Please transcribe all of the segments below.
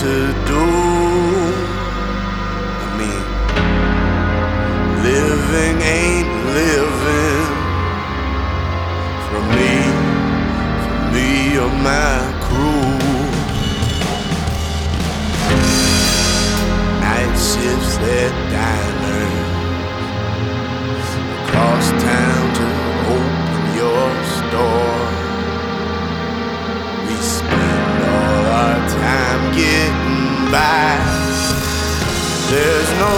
to do. I mean, living ain't living for me or my crew. Night shifts at diners across town to open your store. We spend all our time getting by. There's no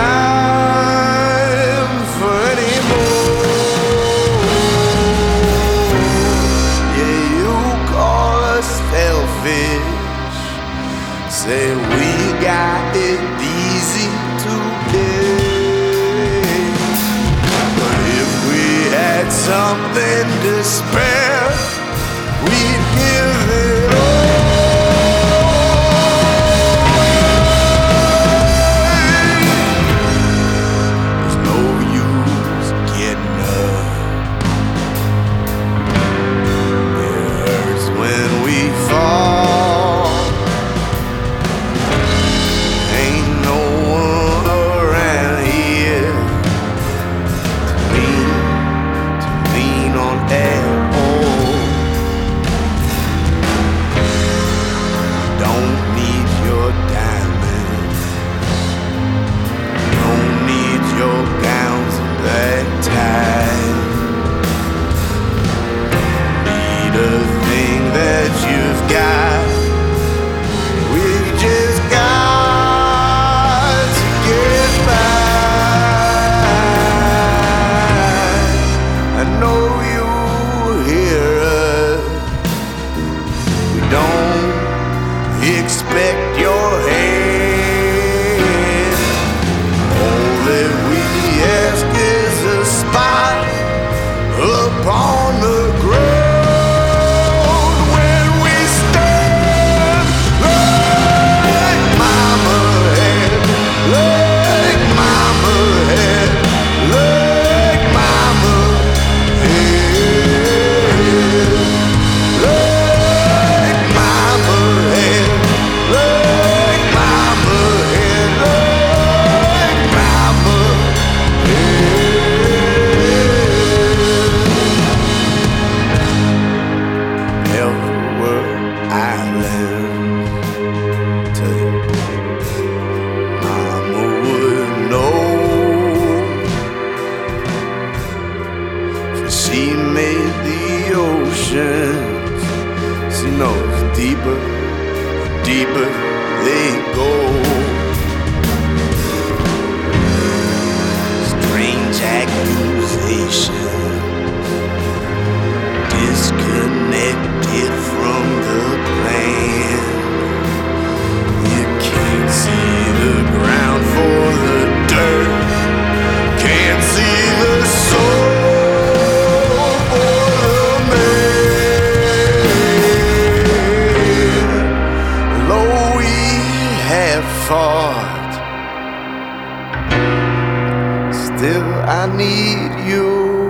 time for any more. Yeah, you call us selfish, say we got it easy today. But if we had something to spare, we'd give it away. There's no use getting up. It hurts when we fall. Ain't no one around here to lean on at all. Don't need your diamonds, don't need your gowns and black ties. Need a thing that you've got. We've just got to get by. I know you hear us. We don't expect your hand. All that we ask is a spot upon the ground when we stand like mama had, like mama had, like mama had, like mama had, like mama had, like mama had. Everywhere island, tell you, mama would know, for she made the oceans. She knows deeper, deeper they go. Strange accusations, disconnected from the plan. You can't see the ground for the dirt, can't see the soul for the man. Though we have fought, still I need you.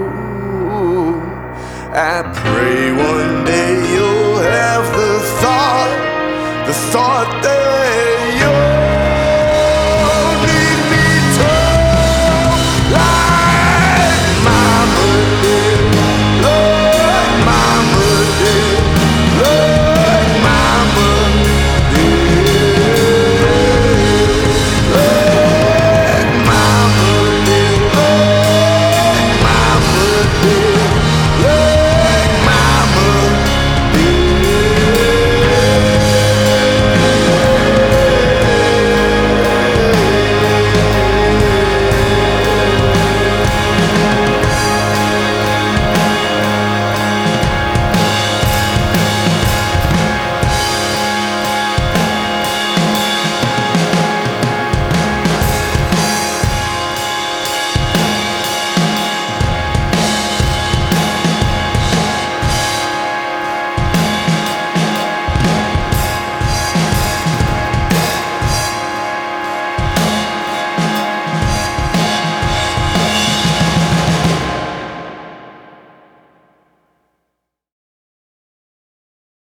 I pray one day you'll have the thought that